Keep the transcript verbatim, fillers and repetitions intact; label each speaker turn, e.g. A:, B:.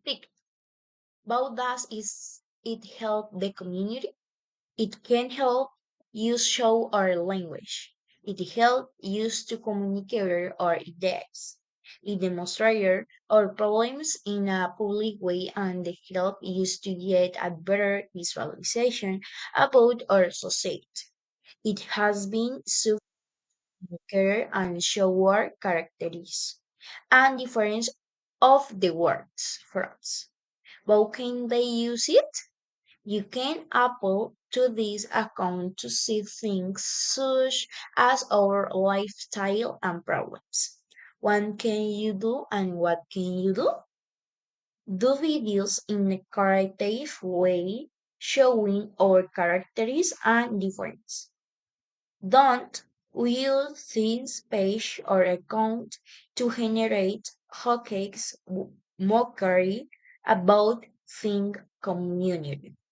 A: Pick. How does is it help the community? It can help you show our language. It helps us to communicate our ideas. It demonstrates our problems in a public way and help us to get a better visualization about our society. It has been care and show our characteristics and difference of the words for us. How can they use it? You can upload to this account to see things such as our lifestyle and problems. What can you do and what can you do? Do videos in a creative way showing our characters and difference. Don't use this page or account to generate hotcakes mockery about thing community.